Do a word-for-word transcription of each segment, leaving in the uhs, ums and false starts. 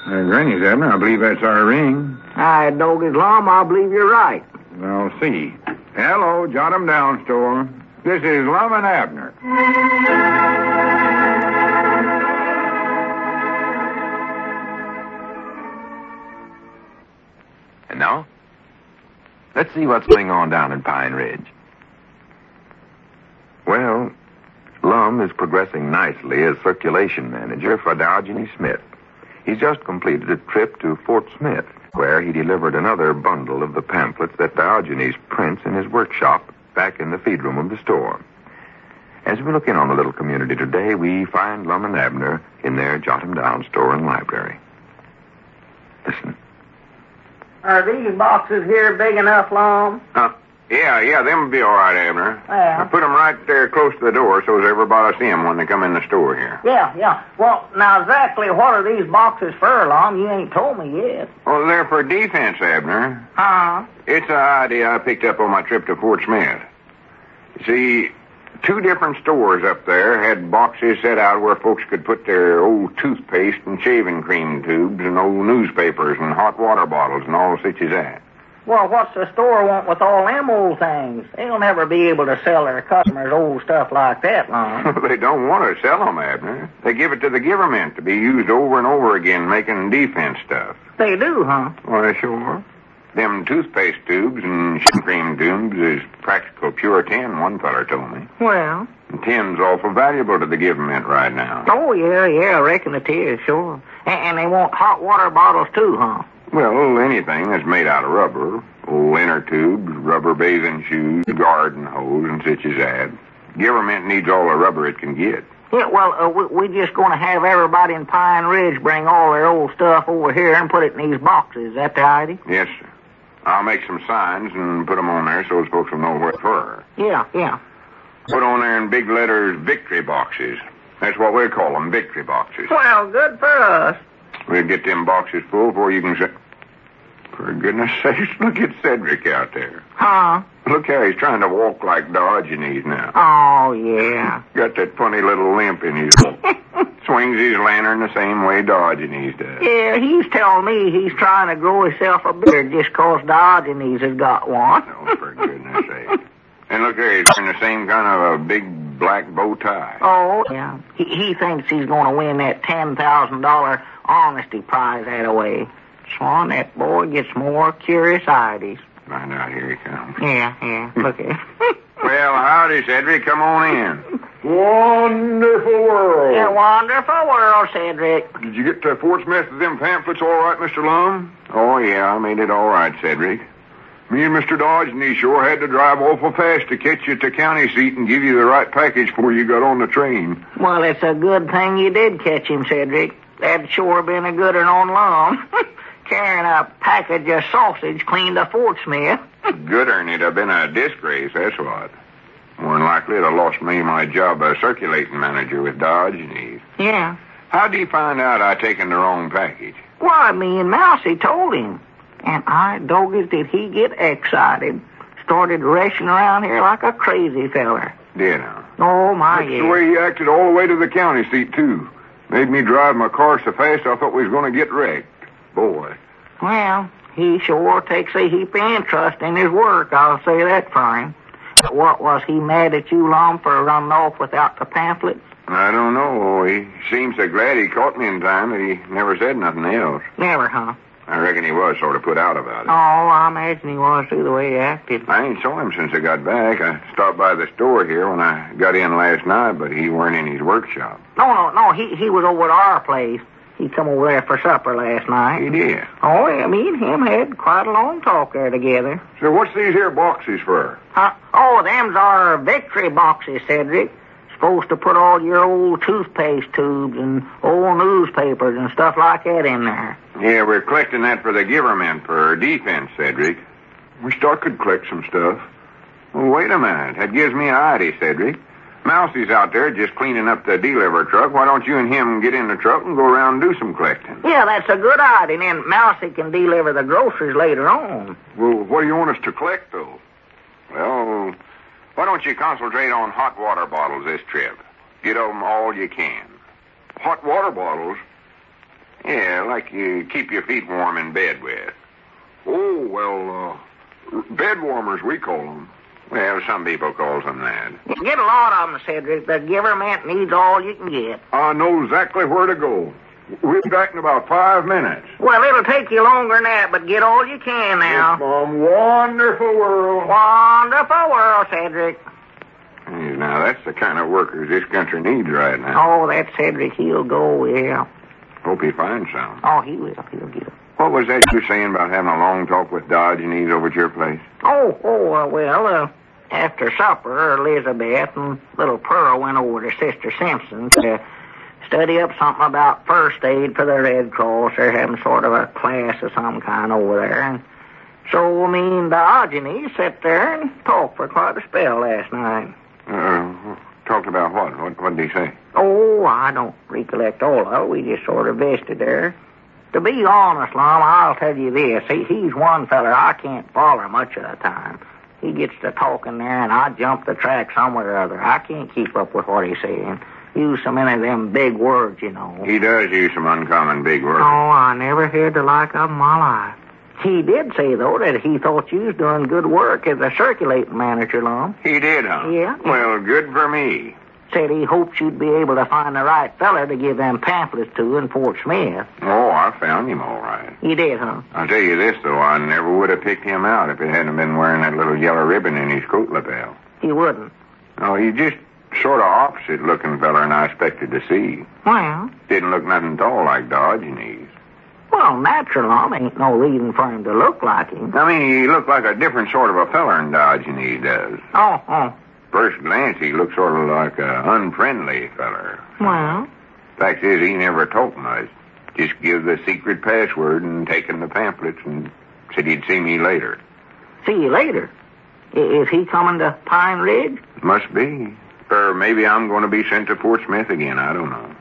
Uh, Granny's, Abner. I believe that's our ring. I don't get long. I believe you're right. Well, see. Hello, Jot 'em Down store. This is Lum and Abner. And now, let's see what's going on down in Pine Ridge. Well, Lum is progressing nicely as circulation manager for Diogenes Smith. He's just completed a trip to Fort Smith, where he delivered another bundle of the pamphlets that Diogenes prints in his workshop back in the feed room of the store. As we look in on the little community today, we find Lum and Abner in their Jot 'em Down store and library. Listen. Are these boxes here big enough, Lum? Uh, yeah, yeah, them'll be all right, Abner. Yeah. I put 'em right there close to the door so as everybody see 'em when they come in the store here. Yeah, yeah. Well, now exactly what are these boxes for, Lum? You ain't told me yet. Well, they're for defense, Abner. Huh? It's an idea I picked up on my trip to Fort Smith. You see, two different stores up there had boxes set out where folks could put their old toothpaste and shaving cream tubes and old newspapers and hot water bottles and all such as that. Well, what's the store want with all them old things? They'll never be able to sell their customers old stuff like that, Lum. They don't want to sell 'em, Abner. They give it to the government to be used over and over again making defense stuff. They do, huh? Well, sure. Them toothpaste tubes and shaving cream tubes is practical pure tin, one feller told me. Well? And tin's awful valuable to the government right now. Oh, yeah, yeah, I reckon it is, sure. And, and they want hot water bottles, too, huh? Well, anything that's made out of rubber, old inner tubes, rubber bathing shoes, garden hose, and such as that. Government needs all the rubber it can get. Yeah, well, uh, we, we just going to have everybody in Pine Ridge bring all their old stuff over here and put it in these boxes. Is that the idea? Yes, sir. I'll make some signs and put 'em on there so as folks will know what for. Yeah, yeah. Put on there in big letters, victory boxes. That's what we call 'em, victory boxes. Well, good for us. We'll get them boxes full before you can say... For goodness sakes, look at Cedric out there. Huh? Look how he's trying to walk like Diogenes now. Oh, yeah. Got that funny little limp in his swings his lantern the same way Diogenes does. Yeah, he's telling me he's trying to grow himself a beard just 'cause Diogenes has got one. Oh, for goodness sake. And look there, he's wearing the same kind of a big black bow tie. Oh, yeah. He, he thinks he's going to win that ten thousand dollars honesty prize that way. Swan, that boy gets more curious ideas. Right out, here he comes. Yeah, yeah, look at Well, howdy, Cedric. Come on in. Wonderful world. Yeah, wonderful world, Cedric. Did you get to Fort Smith with them pamphlets all right, Mister Lum? Oh, yeah, I made it all right, Cedric. Me and Mister Dodgeney sure had to drive awful fast to catch you at the county seat and give you the right package before you got on the train. Well, it's a good thing you did catch him, Cedric. That'd sure been a good one on Lum. Carrying a package of sausage clean to Fort Smith. Goodern, it'd have been a disgrace, that's what. More than likely it'd have lost me my job as circulating manager with Dodgeney. Yeah. How'd he find out I'd taken the wrong package? Why, me and Mousy told him. And I dogged did he get excited. Started racing around here like a crazy feller. Did I? Oh, my, That's yeah. the way he acted all the way to the county seat, too. Made me drive my car so fast I thought we was going to get wrecked. Boy. Well, he sure takes a heap of interest in his work, I'll say that for him. What, was he mad at you, Lum, for running off without the pamphlets? I don't know. He seems so glad he caught me in time that he never said nothing else. Never, huh? I reckon he was sort of put out about it. Oh, I imagine he was, too, the way he acted. I ain't saw him since I got back. I stopped by the store here when I got in last night, but he weren't in his workshop. No, no, no, he, he was over at our place. He come over there for supper last night. He did? Oh, yeah, me and him had quite a long talk there together. So what's these here boxes for? Huh? Oh, them's our victory boxes, Cedric. Supposed to put all your old toothpaste tubes and old newspapers and stuff like that in there. Yeah, we're collecting that for the government for defense, Cedric. Wished I could collect some stuff. Well, wait a minute. That gives me an idea, Cedric. Mousie's out there just cleaning up the deliver truck. Why don't you and him get in the truck and go around and do some collecting? Yeah, that's a good idea. Then Mousie can deliver the groceries later on. Well, what do you want us to collect, though? Well, why don't you concentrate on hot water bottles this trip? Get 'em all you can. Hot water bottles? Yeah, like you keep your feet warm in bed with. Oh, well, uh, bed warmers, we call them. Well, some people calls them that. Get a lot of them, Cedric. The giverment needs all you can get. I know exactly where to go. We'll be back in about five minutes. Well, it'll take you longer than that, but get all you can now. Yes, Mom. Wonderful world. Wonderful world, Cedric. Hey, now, that's the kind of workers this country needs right now. Oh, that Cedric, he'll go, yeah. Hope he finds some. Oh, he will. He'll get it. What was that you were saying about having a long talk with Diogenes over at your place? Oh, oh, uh, well, uh, after supper, Elizabeth and little Pearl went over to Sister Simpson's to study up something about first aid for the Red Cross. They're having sort of a class of some kind over there. And so me and Diogenes sat there and talked for quite a spell last night. Uh, talked about what? What, what did he say? Oh, I don't recollect all of it. We just sort of visited there. To be honest, Lum, I'll tell you this. He, he's one feller I can't follow much of the time. He gets to talking there, and I jump the track somewhere or other. I can't keep up with what he's saying. Use so many of them big words, you know. He does use some uncommon big words. Oh, I never heard the like of 'em in my life. He did say, though, that he thought you was doing good work as a circulating manager, Lum. He did, huh? Yeah. Well, good for me. Said he hoped you'd be able to find the right feller to give them pamphlets to in Fort Smith. Oh, I found him all right. You did, huh? I'll tell you this, though. I never would have picked him out if it hadn't been wearing that little yellow ribbon in his coat lapel. He wouldn't. No, he's just sort of opposite-looking feller than I expected to see. Well, Didn't look nothing at all like Diogenes. well, natural, Lum. Ain't no reason for him to look like him. I mean, he looked like a different sort of a feller than Diogenes does. Oh, oh. First glance, he looked sort of like a unfriendly feller. Well, Fact is, he never told much. Just give the secret password and taken the pamphlets and said he'd see me later. see you later. I- Is he coming to Pine Ridge? Must be. Or maybe I'm going to be sent to Fort Smith again. I don't know.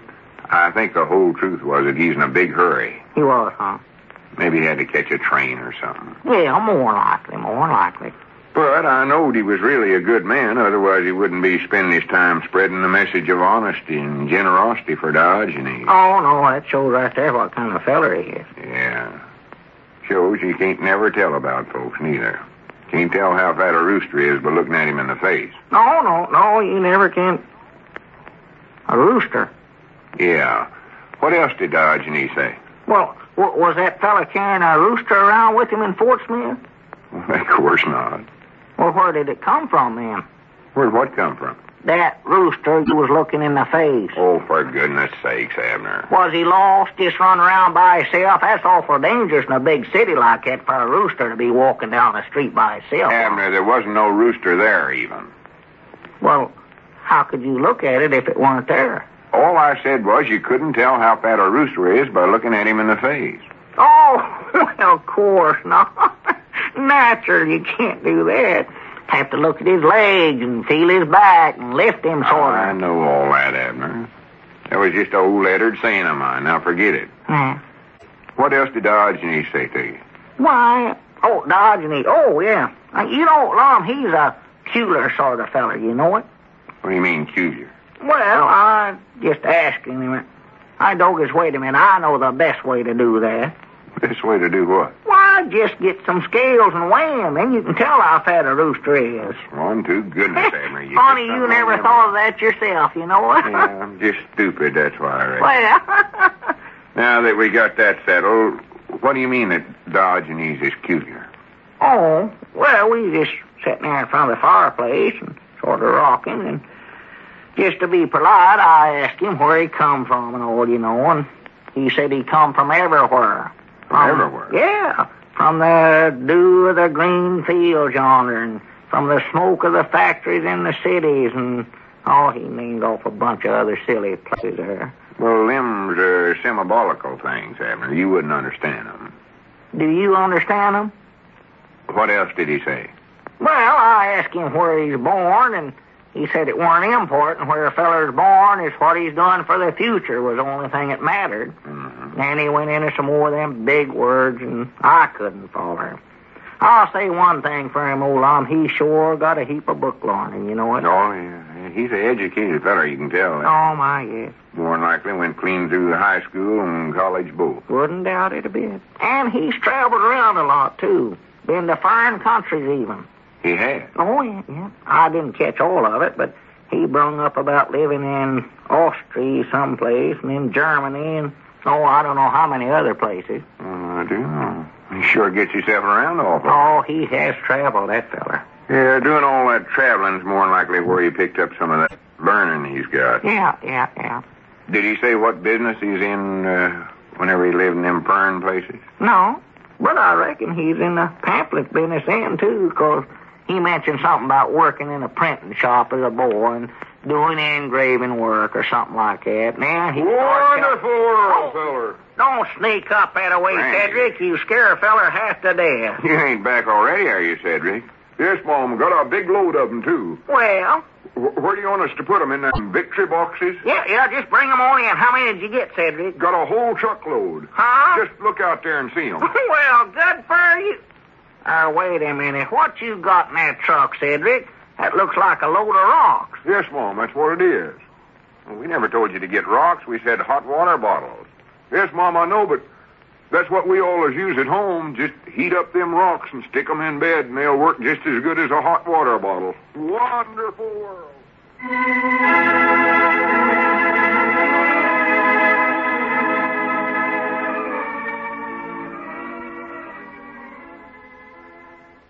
I think the whole truth was that he's in a big hurry. He was, huh? Maybe he had to catch a train or something. Yeah, more likely, more likely. But I knowed he was really a good man. Otherwise, he wouldn't be spending his time spreading the message of honesty and generosity for Diogenes. Oh, no, that shows right there what kind of feller he is. Yeah. Shows you can't never tell about folks, neither. Can't tell how fat a rooster is by looking at him in the face. No, no, no, you never can. A rooster. Yeah. What else did Diogenes say? Well, w- was that fella carrying a rooster around with him in Fort Smith? Well, of course not. Well, where did it come from, then? Where'd what come from? That rooster you was looking in the face. Oh, for goodness sakes, Abner. Was he lost, just run around by himself? That's awful dangerous in a big city like that for a rooster to be walking down the street by himself. Abner, there wasn't no rooster there, even. Well, how could you look at it if it weren't there? All I said was you couldn't tell how fat a rooster is by looking at him in the face. Oh, well, of course not. Natural, you can't do that. Have to look at his legs and feel his back and lift him Oh, sort I of. know all that, Abner. That was just an old lettered saying of mine. Now forget it. Hmm. What else did Diogenes say to you? Why, oh, Diogenes, oh, yeah. Uh, You know, Lum, he's a peculiar sort of feller, you know it? What do you mean, cuser? Well, I just asking him. I Dogus, wait a minute, I know the best way to do that. This way to do what? Why, just get some scales and weigh him, and you can tell how fat a rooster is. One, two, goodness, Abner. You Funny, just you don't never remember. thought of that yourself, you know what? Yeah, I'm just stupid, that's why I reckon. Well, Now that we got that settled, what do you mean that Diogenes is cuter? oh, well, we just sitting there in front of the fireplace and sort of rocking, and just to be polite, I asked him where he come from and all, you know, and he said he come from everywhere. From everywhere? Yeah, from the dew of the green fields yonder, and from the smoke of the factories in the cities, and, oh, he named off a bunch of other silly places there. Well, them's are symbolical things, Abner. You wouldn't understand them. Do you understand them? What else did he say? Well, I asked him where he's born, and he said it weren't important. Where a feller's born is what he's done for the future was the only thing that mattered. Mm-hmm. And he went into some more of them big words, and I couldn't follow him. I'll say one thing for him, old Lum. He sure got a heap of book learning, you know what? Oh, yeah. he's an educated feller, you can tell. Oh, my, yes. More than likely went clean through the high school and college both. Wouldn't doubt it a bit. And he's traveled around a lot, too. Been to foreign countries, even. He has? Oh, yeah, yeah. I didn't catch all of it, but he brung up about living in Austria someplace, and in Germany, and, oh, I don't know how many other places. Oh, I do know. He sure gets himself around awful. Oh, he has traveled, that feller. Yeah, doing all that traveling's more than likely where he picked up some of that learning he's got. Yeah, yeah, yeah. Did he say what business he's in uh, whenever he lived in them fern places? No, but I reckon he's in the pamphlet business then, too, because he mentioned something about working in a printing shop as a boy and doing engraving work or something like that. Now he Wonderful world, feller. Don't sneak up that way, Right. Cedric. You scare a feller half to death. You ain't back already, are you, Cedric? Yes, Mom, got a big load of them, too. Well, Wh- Where do you want us to put them, in them victory boxes? yeah, yeah, just bring 'em on in. How many did you get, Cedric? Got a whole truckload. Huh? Just look out there and see them. Well, good for you. Uh, wait a minute. What you got in that truck, Cedric? That looks like a load of rocks. Yes, Mom, that's what it is. Well, we never told you to get rocks. We said hot water bottles. Yes, Mom, I know, but that's what we always use at home. Just heat up them rocks and stick 'em in bed, and they'll work just as good as a hot water bottle. Wonderful world.